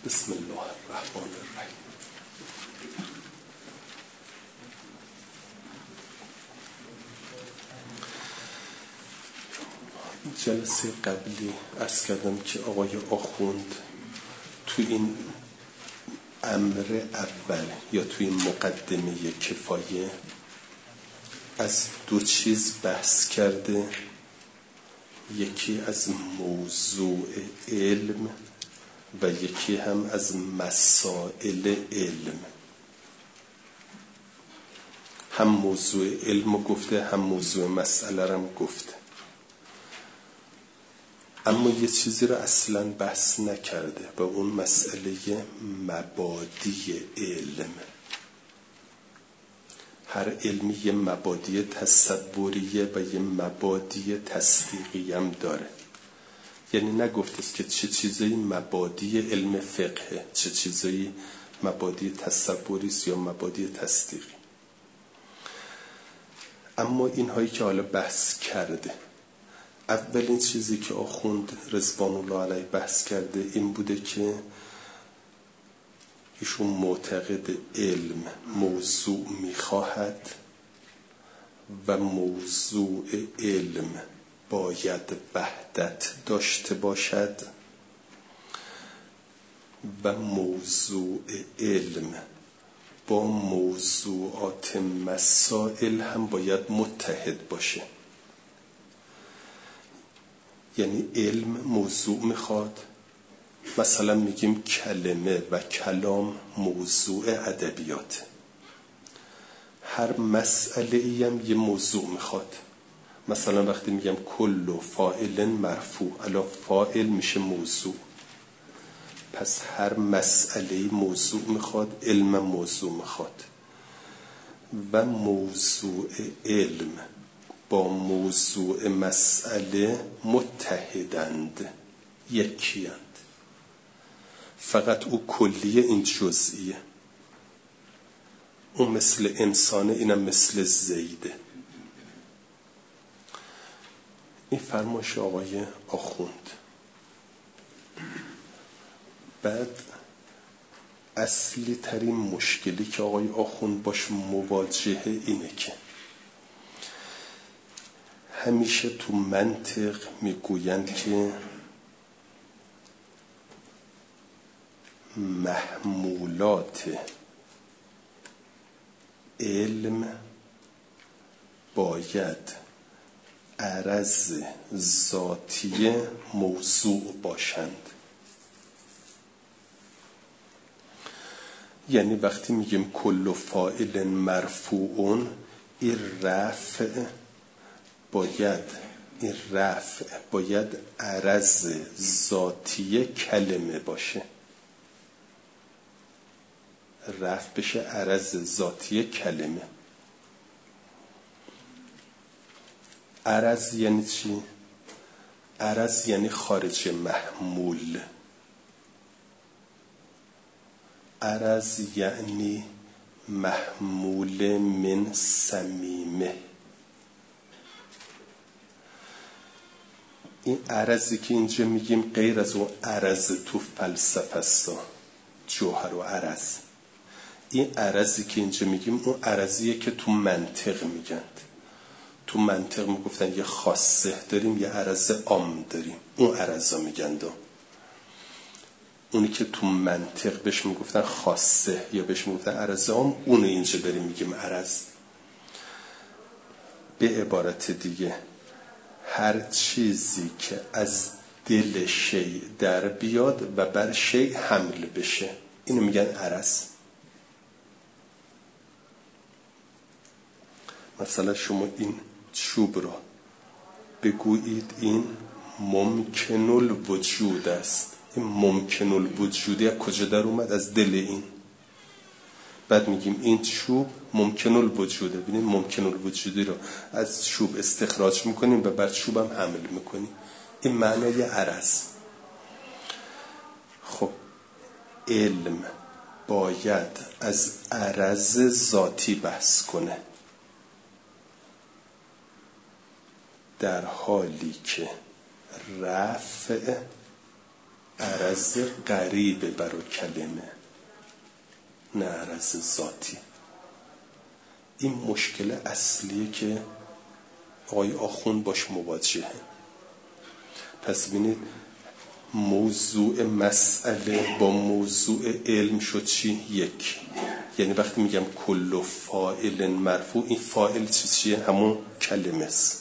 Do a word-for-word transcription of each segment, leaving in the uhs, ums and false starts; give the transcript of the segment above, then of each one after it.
بسم الله الرحمن الرحیم. جلسه قبلی عرض کردم که آقای آخوند تو این امر اول یا توی این مقدمه کفایه از دو چیز بحث کرده، یکی از موضوع علم و یکی هم از مسائل علم. هم موضوع علم رو گفته هم موضوع مسئله رو هم گفته، اما یه چیزی رو اصلا بحث نکرده و اون مسئله مبادی علم. هر علمی یه مبادی تصوریه و یه مبادی تصدیقی هم داره. یعنی نگفتست که چه چیزایی مبادی علم فقه، چه چیزایی مبادی تصوریست یا مبادی تصدیقی. اما اینهایی که حالا بحث کرده، اولین چیزی که آخوند رضوان الله علیه بحث کرده این بوده که ایشون معتقد علم موضوع میخواهد و موضوع علم باید وحدت داشته باشد و موضوع علم با موضوعات مسائل هم باید متحد باشه. یعنی علم موضوع میخواد، مثلا میگیم کلمه و کلام موضوع ادبیات، هر مسئله ای هم یه موضوع میخواد. مثلا وقتی میگم کل فاعل مرفوع، الا فاعل میشه موضوع، پس هر مسئله موضوع میخواد، علم موضوع میخواد و موضوع علم با موضوع مسئله متحدند، یکیند. فقط او کلیه این جزئیه. اون مثل انسانه، اینم مثل زیده. این فرمایش آقای آخوند. بعد اصلی ترین مشکلی که آقای آخوند باش مواجهه اینه که همیشه تو منطق میگویند که محمولات علم باید عرض ذاتی موضوع باشند. یعنی وقتی میگیم کل فاعل مرفوعون، این رفع باید این رفع باید عرض ذاتی کلمه باشه، رفع بشه عرض ذاتی کلمه. عرض یعنی چی؟ عرض یعنی خارج محمول. عرض یعنی محمول من صمیمه. این عرضی که اینجا میگیم غیر از اون عرض تو فلسفه است، جوهر و عرض. این عرضی که اینجا میگیم اون عرضیه که تو منطق میگن. تو منطق میگفتن یه خاصه داریم، یه عرض عام داریم، اون عرضا میگن. اونی که تو منطق بهش میگفتن خاصه یا بهش میگفتن عرض عام، اون اینجا داریم میگیم عرض. به عبارت دیگه هر چیزی که از دل شیء در بیاد و بر شیء حمل بشه، اینو میگن عرض. مثلا شما این چوب را بگویید این ممکن الوجود است، این ممکن الوجودی از کجا در اومد؟ از دل این. بعد میگیم این چوب ممکن الوجوده. ببینید ممکن الوجودی رو از چوب استخراج میکنیم و بر چوب هم حمل میکنیم. این معنی عرض. خب علم باید از عرض ذاتی بحث کنه، در حالی که رفع عرض غریبه برای کلمه، نه عرض ذاتی. این مشکل اصلیه که آقای آخوند باش مواجهه. پس ببینید موضوع مسئله با موضوع علم شد چی؟ یک. یعنی وقتی میگم کل فاعل مرفوع، این فاعل چی چیه؟ همون کلمه است.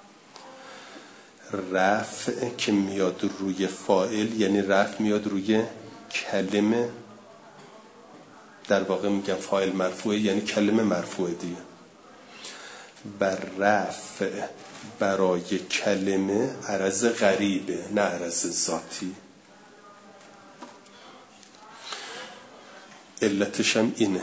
رفع که میاد روی فاعل یعنی رفع میاد روی کلمه، در واقع میگم فاعل مرفوعه یعنی کلمه مرفوعه دیگه. بر رفع برای کلمه عرض غریبه، نه عرض ذاتی. علتش هم اینه،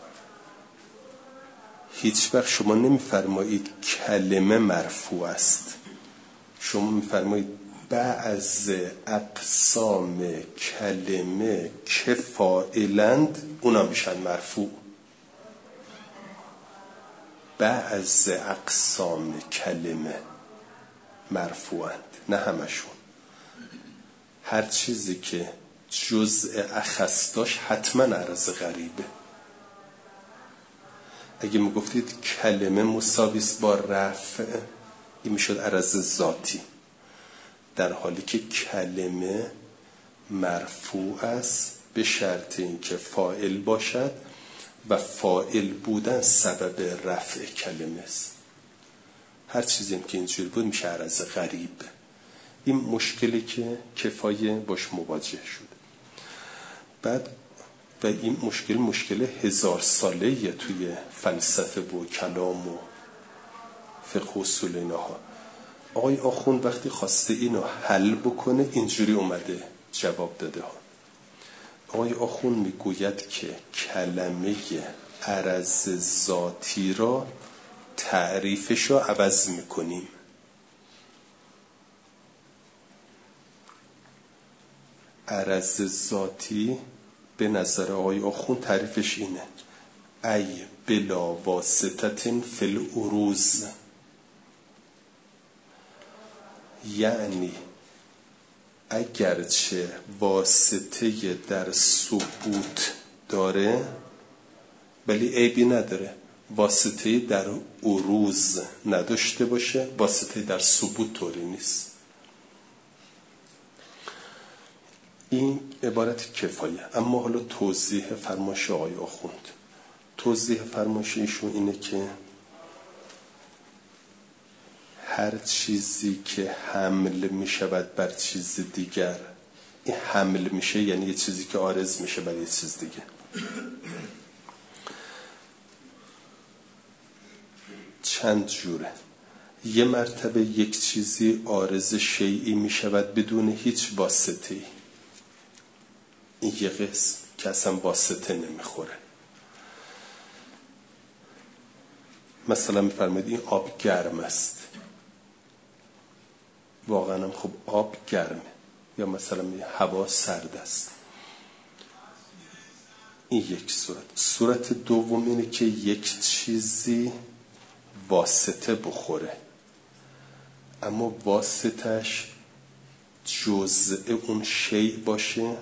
هیچ وقت شما نمیفرمایید کلمه مرفوع است، شما میفرمایید بعض اقسام کلمه که فاعلند اونا میشن مرفوع. بعض اقسام کلمه مرفوعند، نه همشون. هر چیزی که جزء اخص داشت حتما عرض غریبه. اگه میگفتید کلمه مساویس با رفع، این میشد عرض ذاتی، در حالی که کلمه مرفوع است به شرط اینکه فاعل باشد و فاعل بودن سبب رفع کلمه است. هر چیزی که اینجوری بود میشه عرض غریب. این مشکلی که کفایه باش مواجه شد. بعد و این مشکل مشکل هزار ساله‌ایه توی فلسفه و کلام و فقه و اصول اینها. آقای آخوند وقتی خواسته اینو حل بکنه اینجوری اومده جواب داده ها. آقای آخوند میگوید که کلمه عرض ذاتی را تعریفش را عوض میکنیم. عرض ذاتی به نظر آقای آخوند تعریفش اینه: ای بلا واسطة فی العروض، یعنی اگرچه واسطه در ثبوت داره ولی عیبی نداره. واسطه در عروض نداشته باشه، واسطه در ثبوت طوری نیست. این عبارت کفایه. اما حالا توضیح فرمایش آقای آخوند. توضیح فرمایش ایشون اینه که هر چیزی که حمل می شود بر چیز دیگر، این حمل میشه یعنی یه چیزی که عارض میشه بر یه چیز دیگه. چند جوره. یه مرتبه یک چیزی عارض شیئی می شود بدون هیچ واسطه‌ای. این یه قسم که اصلا واسطه نمیخوره. مثلا میفرمایید این آب گرم است، واقعا هم خب آب گرمه. یا مثلا هوا سرد است. این یک صورت. صورت دوم اینه که یک چیزی واسطه بخوره اما واسطش جزء اون شیء باشه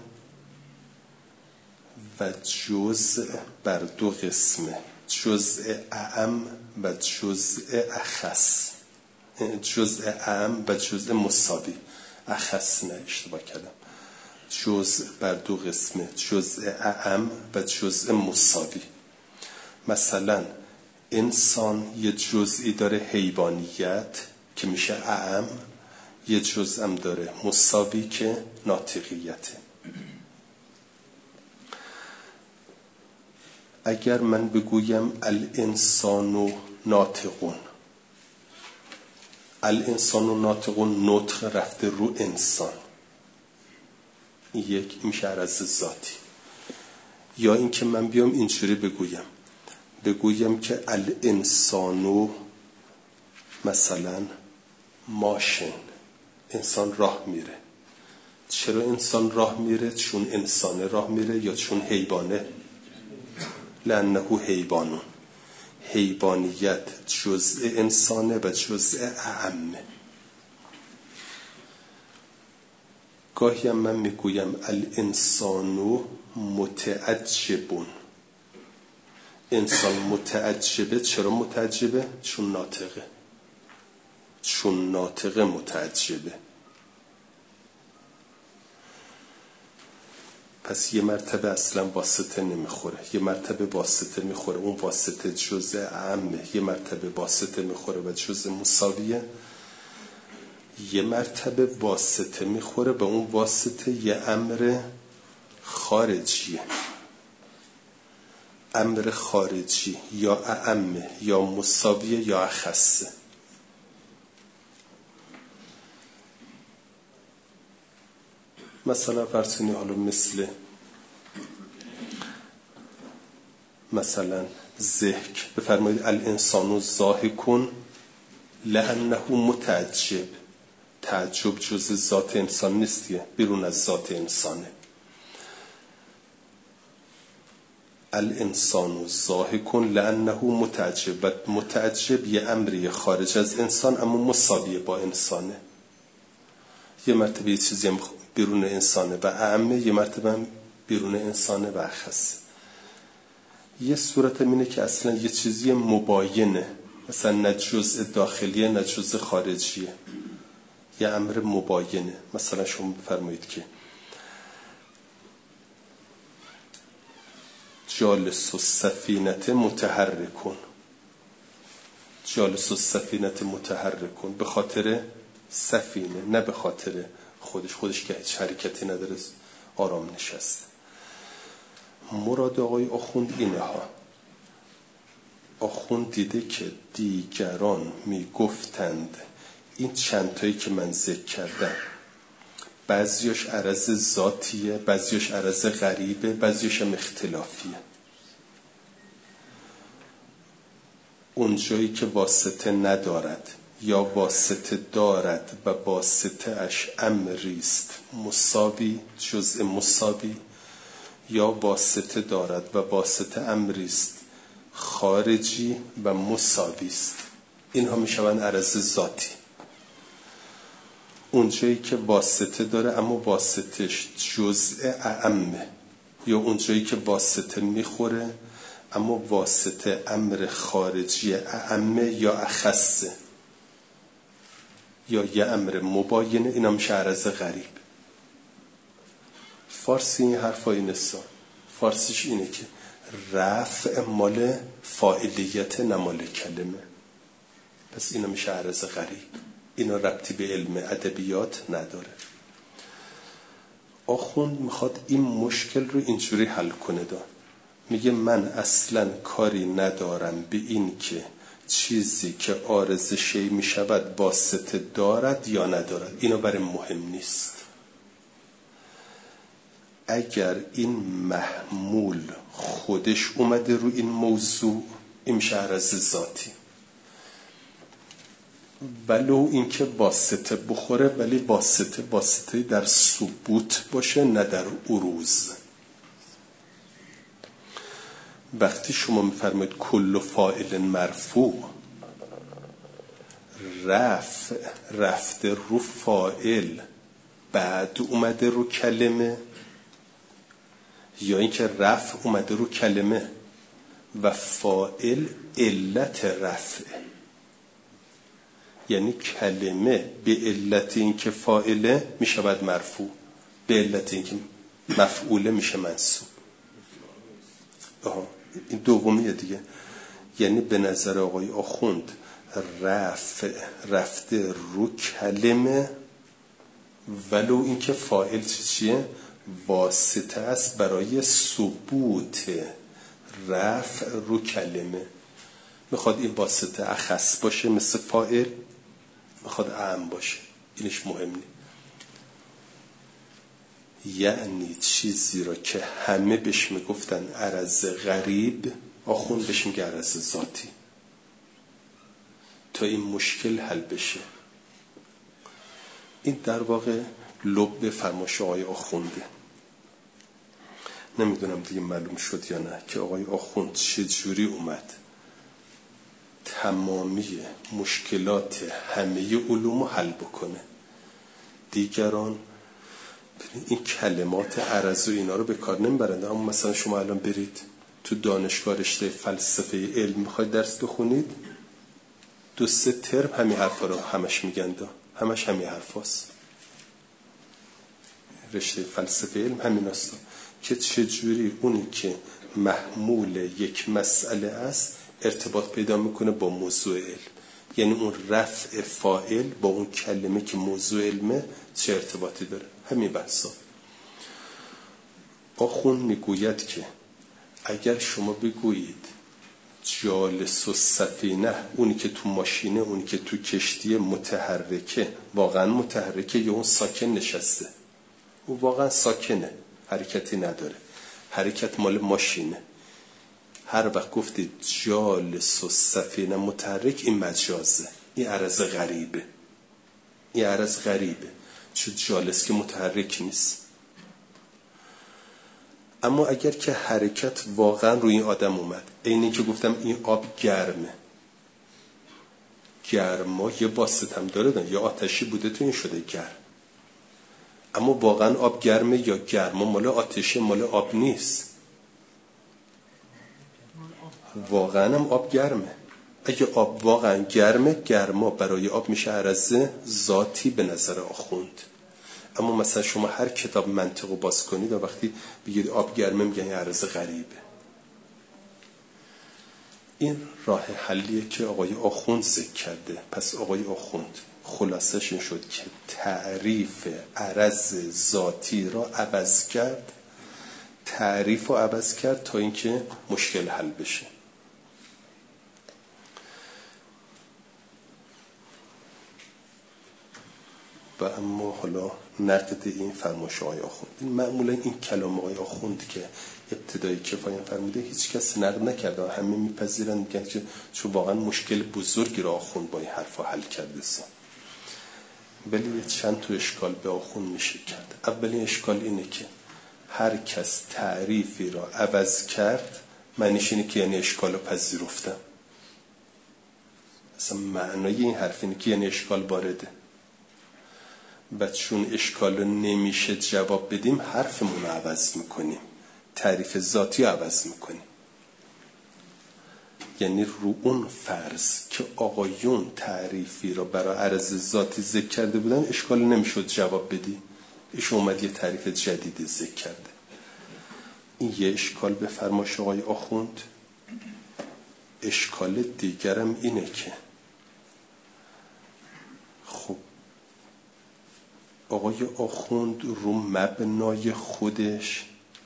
و جزء بر دو قسمه، جزء اعم و جزء اخص، جزء اعم و جزء مساوی. اخص نه، اشتباه کردم. جزء بر دو قسمه، جزء اعم و جزء مساوی. مثلا انسان یه جزئی داره حیوانیت که میشه اعم، یه جزء هم داره مساوی که ناطقیته. اگر من بگویم الانسان ناطقون، الانسان ناطقون، نطق رفته رو انسان، یک میشه عرض ذاتی. یا اینکه من بیام اینجوری بگویم بگویم که الانسانو مثلا ماشین، انسان راه میره. چرا انسان راه میره؟ چون انسان راه میره یا چون حیوانه؟ لانه حیوانون. حیوانیت جزء انسانه و جزء اعمه. گاهی هم من میگویم الانسانو متعجبون. انسان متعجبه. چرا متعجبه؟ چون ناطقه. چون ناطقه متعجبه. پس یه مرتبه اصلا واسطه نمیخوره، یه مرتبه واسطه میخوره، اون واسطه جزء عامه، یه مرتبه واسطه میخوره و جزء مساویه، یه مرتبه واسطه میخوره به اون واسطه یه امر خارجیه. امر خارجی یا اعمه یا مساویه یا اخصه. مثلا فرسونی حالا مثل مثلا ضحک بفرمایید الانسان ضاحک لانه متعجب. تعجب جز ذات انسان نیستیه، بیرون از ذات انسانه. الانسان ضاحک لانه متعجب. و متعجب یه امری خارج از انسان اما مساویه با انسانه. یه مرتبه یه چیزی هم بیرون انسانه و اعمه، یه مرتبه هم بیرون انسانه و اخصه. یه صورت هم اینه که اصلا یه چیزی مباینه، مثلا نه جزء داخلیه نه جزء خارجیه، یه امر مباینه. مثلا شما بفرمایید که جالس السفینه متحرکون. جالس السفینه متحرکون به خاطر سفینه، نه به خاطر خودش. خودش که هیچ حرکتی نداره، آرام نشسته. مراد آقای آخوند اینه ها. آخوند دیده که دیگران میگفتند این چند تایی که من ذکر کردم بعضیش عرض ذاتیه، بعضیش عرض غریبه، بعضیش هم اختلافیه. اون جایی که واسطه ندارد یا واسطه دارد و واسطه اش امریست مساوی جزء مساوی، یا واسطه دارد و واسطه امریست خارجی و مساوی است، اینها میشوند عرض ذاتی. اونجایی که واسطه داره اما واسطش جزء اعمه، یا اونجایی که واسطه میخوره اما واسطه امر خارجی اعمه یا اخصه، یا یه امر مباینه، اینا میشه عرض غریب. فارسی این حرفا اینه سا. فارسیش اینه که رفع مال فاعلیت نمال کلمه، پس اینا میشه عرض غریب. اینا ربطی به علم ادبیات نداره. آخوند میخواد این مشکل رو اینجوری حل کنه. دا میگه من اصلا کاری ندارم به این که چیزی که عارض شی میشود واسطه دارد یا ندارد، اینا برای مهم نیست. اگر این محمول خودش اومده رو این موضوع، این میشه عرض ذاتی. ولو اینکه واسطه بخوره، ولی واسطه واسطه در ثبوت باشه نه در عروض. وقتی شما میفرمایید کل فاعل مرفوع، رفع رفته رو فاعل بعد اومده رو کلمه، یا اینکه رفع اومده رو کلمه و فاعل علت رفع، یعنی کلمه به علت اینکه فاعله میشود مرفوع، به علت اینکه مفعوله میشه منصوب. آها این دومیه دیگه. یعنی به نظر آقای آخوند رفع رفته رو کلمه ولو اینکه فاعل چیه؟ واسطه است برای ثبوت رفع رو کلمه. میخواد این واسطه اخص باشه مثل فاعل، میخواد اعم باشه، اینش مهم نیست. یعنی چیزی را که همه بهش میگفتن عرض غریب، آخوند بهش میگه عرض ذاتی، تا این مشکل حل بشه. این در واقع لب فرمایش آقای آخونده. نمیدونم دیگه معلوم شد یا نه که آقای آخوند چه جوری اومد تمامی مشکلات همه علوم رو حل بکنه. دیگران این کلمات عرض و اینا رو به کار نمیبرند. اما مثلا شما الان برید تو دانشگاه رشته فلسفه علم میخواید درس بخونید، دو سه ترم همین حرفا رو همش میگن، همش همین حرفاست. رشته فلسفه علم همین است که چجوری اونی که محمول یک مسئله است ارتباط پیدا میکنه با موضوع علم. یعنی اون رفع فاعل با اون کلمه که موضوع علمه چه ارتباطی داره. همین بحثا. آخوند میگوید که اگر شما بگویید جالس و سفینه، اونی که تو ماشینه، اونی که تو کشتی متحرکه، واقعا متحرکه یا اون ساکن نشسته؟ او واقعا ساکنه، حرکتی نداره. حرکت مال ماشینه. هر وقت گفتید جالس و سفینه متحرک، این مجازه، این عرض غریبه. این عرض غریبه چون جالس که متحرک نیست. اما اگر که حرکت واقعا روی این آدم اومد، اینی که گفتم این آب گرمه، گرما یه واسطه هم داره، یا آتشی بوده تو این شده گرم. اما واقعا آب گرمه یا گرما مال آتشه، مال آب نیست. واقعا هم آب گرمه. اگه آب واقعا گرمه، گرما برای آب میشه عرض ذاتی به نظر آخوند. اما مثلا شما هر کتاب منطق رو باز کنید و وقتی بگید آب گرمه میگن یه عرض غریبه. این راه حلیه که آقای آخوند ذکر کرده. پس آقای آخوند خلاصش این شد که تعریف عرض ذاتی را عوض کرد، تعریف رو عوض کرد تا اینکه مشکل حل بشه. و اما حالا نقد این فرمایش آقای آخوند. معمولا این کلام آقای آخوند که ابتدایی کفایت فرموده هیچ کس نقد نکرده و همه میپذیرن، میگن که چون واقعا مشکل بزرگی را آخوند با این حرفا حل کرده سن. ولی چند تا اشکال به آخوند میشه کرد. اولین اشکال اینه که هر کس تعریفی را عوض کرد معنیش اینه که یعنی اشکال رو پذیرفتم. اصلا معنای این حرف اینه که یعنی اشکال وارده و چون اشکال رو نمیشه جواب بدیم حرفمون رو عوض میکنیم، تعریف ذاتی عوض میکنیم. یعنی رو اون فرض که آقایون تعریفی را برای عرض ذاتی ذکر کرده بودن اشکال نمیشد جواب بدی، ایش اومد یه تعریف جدید ذکر کرده. این یه اشکال به فرمایش آقای آخوند. اشکال دیگرم اینه که خب آقای آخوند رو مبنای خودش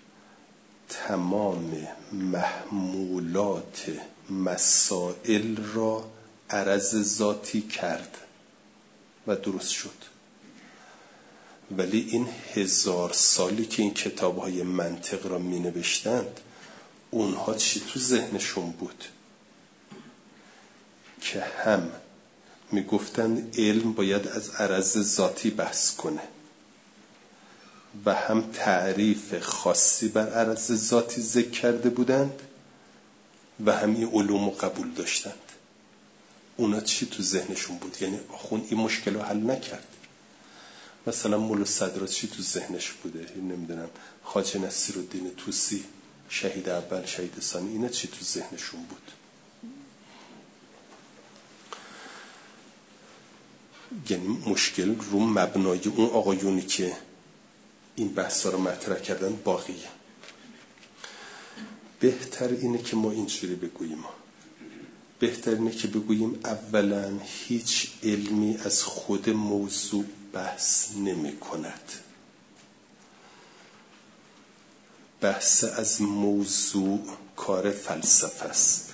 تمام محمولات مسائل را عرض ذاتی کرد و درست شد. ولی این هزار سالی که این کتاب‌های منطق را می نوشتند، اونها چی تو ذهنشون بود؟ که هم می گفتن علم باید از عرض ذاتی بحث کنه و هم تعریف خاصی بر عرض ذاتی ذکر کرده بودند و هم این علوم قبول داشتند. اونا چی تو ذهنشون بود؟ یعنی آخوند این مشکل رو حل نکرد. مثلا مولا صدرا چی تو ذهنش بوده؟ نمیدونم خواجه نصیرالدین طوسی شهید اول شهید ثانی، اینا چی تو ذهنشون بود؟ یعنی مشکل رو مبنای اون آقایونی که این بحثا رو مطرح کردن باقیه. بهتر اینه که ما اینجوری بگوییم، بهتر اینه که بگوییم اولا هیچ علمی از خود موضوع بحث نمی کند. بحث از موضوع کار فلسفه است.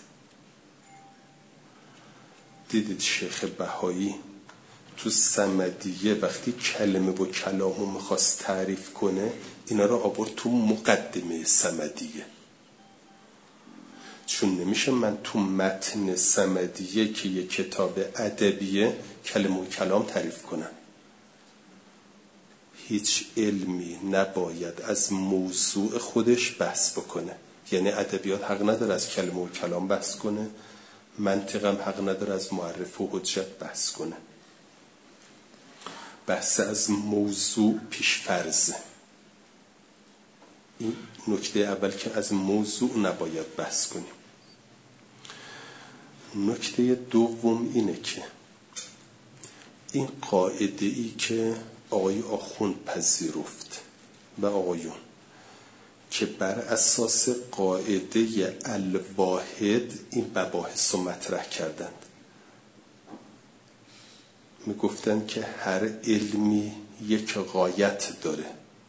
دیدید شیخ بهایی تو صمدیه وقتی کلمه و کلامو میخواست تعریف کنه اینا رو آورد تو مقدمه صمدیه، چون نمیشه من تو متن صمدیه که یه کتاب ادبیه کلمه و کلام تعریف کنم. هیچ علمی نباید از موضوع خودش بحث بکنه. یعنی ادبیات حق نداره از کلمه و کلام بحث کنه، منطق هم حق نداره از معرف و حجت بحث کنه. بحث از موضوع پیش فرضه. این نکته اول که از موضوع نباید بحث کنیم. نکته دوم اینه که این قاعده ای که آقای آخوند پذیرفت و آقایون که بر اساس قاعده الواحد این مباحث رو مطرح کردند، می گفتن که هر علمی یک غایت داره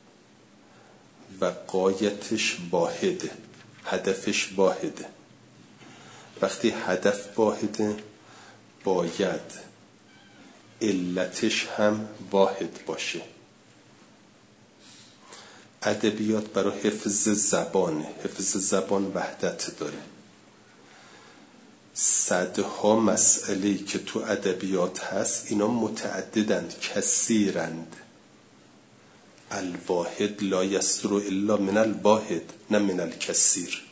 و غایتش واحده، هدفش واحده. وقتی هدف واحده باید علتش هم واحد باشه. ادبیات برای حفظ زبانه، حفظ زبان وحدت داره. صدها مسئله‌ای که تو ادبیات هست اینا متعددند، کثیرند. الواحد لا یصدر الا من الواحد نه من الکثیر.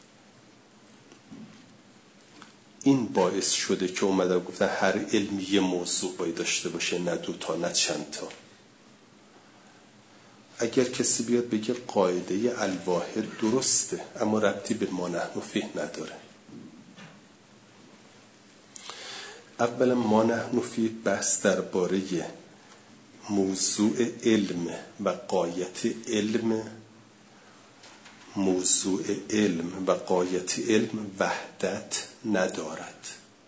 این باعث شده که اومدن گفتن هر علمی یه موضوع باید داشته باشه، نه دو تا نه چند تا. اگر کسی بیاد بگه قاعده الواحد درسته اما ربطی به ما نحن فیه نداره. اولا ما نحن فیه بحث درباره موضوع علم و غایت علم. موضوع علم و غایت علم وحدت ندارد.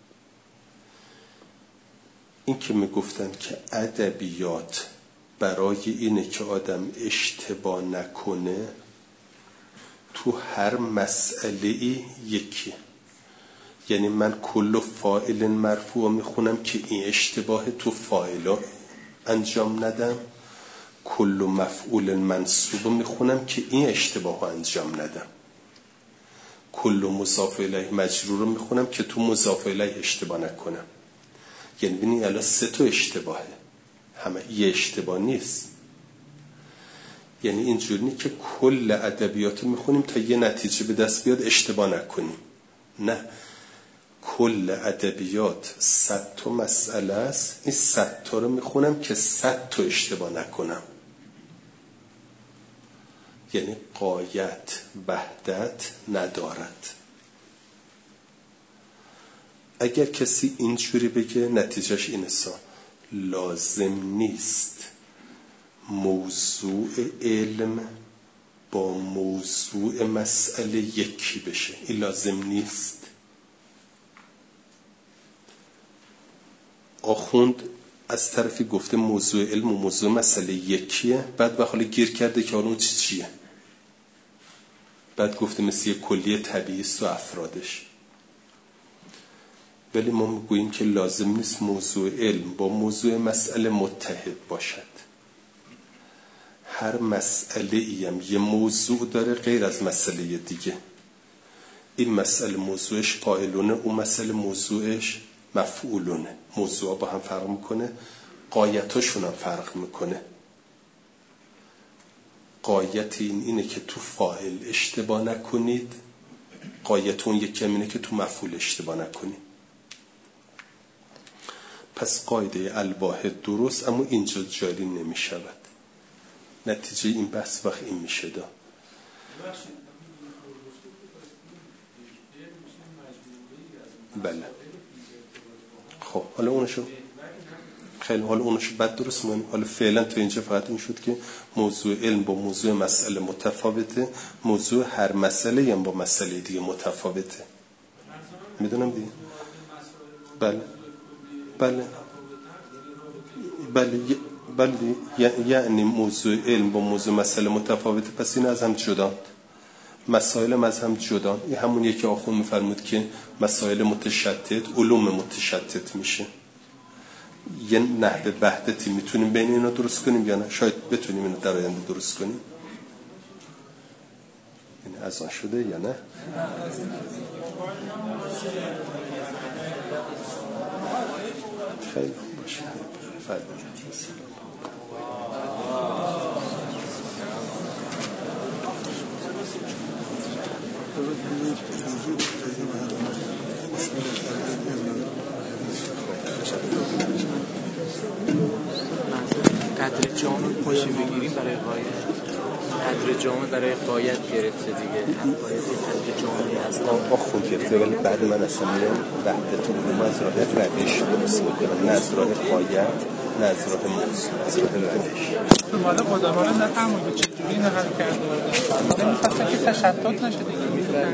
این که می گفتن که ادبیات برای اینه که آدم اشتباه نکنه تو هر مسئله یکی، یعنی من کل فاعل مرفوع میخونم که این اشتباه تو فاعلا انجام ندم، کل مفعول منصوب میخونم که این اشتباه انجام ندم، کل مضاف الیه مجرور میخونم که تو مضاف الیه اشتباه نکنم. یعنی ببینید الان سه تا اشتباهه، همه یه اشتباه نیست. یعنی اینجوری نیست که کل ادبیات میخونیم تا یه نتیجه به دست بیاد اشتباه نکنیم. نه، کل ادبیات صد تا مسئله است، این صد تا رو میخونم که صد تا اشتباه نکنم. یعنی غایت وحدت ندارد. اگر کسی اینجوری بگه نتیجهش اینه سا لازم نیست موضوع علم با موضوع مسئله یکی بشه. این لازم نیست. آخوند از طرفی گفته موضوع علم و موضوع مسئله یکیه، بعد به حال گیر کرده که اون چی چیه، بعد گفته مثل یک کلیه طبیعی است و افرادش. ولی ما میگوییم که لازم نیست موضوع علم با موضوع مسئله متحد باشد. هر مسئله ایم یه موضوع داره غیر از مسئله دیگه. این مسئله موضوعش فاعلونه، اون مسئله موضوعش مفعولونه. موضوع با هم فرق میکنه، غایتاشون هم فرق میکنه. غایت این اینه که تو فاعل اشتباه نکنید، غایت اون یکی اینه که تو مفعول اشتباه نکنید. پس قاعده الواحد درست اما اینجا جاری نمی شود. نتیجه این بحث وقت این میشه دا. بله خب حالا اونشو خیلی حالا اونشو بعد درست مهم. حالا فعلا تو اینجا فقط این شد که موضوع علم با موضوع مسئله متفاوته، موضوع هر مسئله هم با مسئله دیگه متفاوته. میدونم دیگه. بله بله بله بله یعنی موضوع علم با موضوع مسئله متفاوته، پس این از هم جدا، مسائل از هم جدا. این همون یکی آخوند میفرمود که مسائل متشتت علوم متشتت میشه. یه نحوه وحدتی میتونیم بین اینا درست کنیم یا نه؟ شاید بتونیم اینو در آینده درست کنیم. این از آن شده یا نه؟ خیلی خوب باشه. فرد Thank you. جامعه پاشی بگیریم برای قایت قدر جامعه برای قایت گرفته دیگه قایت قدر جامعه اصلا با خون گرفته ولی بعد من اصلا میرم وحدت علوم از راه روش درست میکنم نه از راه قایت نه از راه موضوع از راه روش مالا قدامانا نفهمون که چجوری نقل کرده بودن نمیخواستن که تشتت نشه دیگه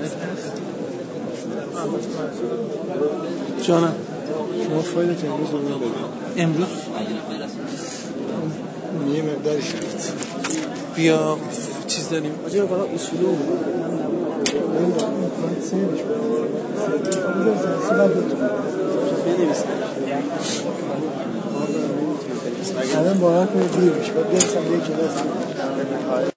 جانم شما فایلت امروز رو بدید امروز یه مقداری شد بیا چیز داریم آجا برای اصوله بود من سیرش الان باید کنید دیر میشه باید بیانسم یه کلاس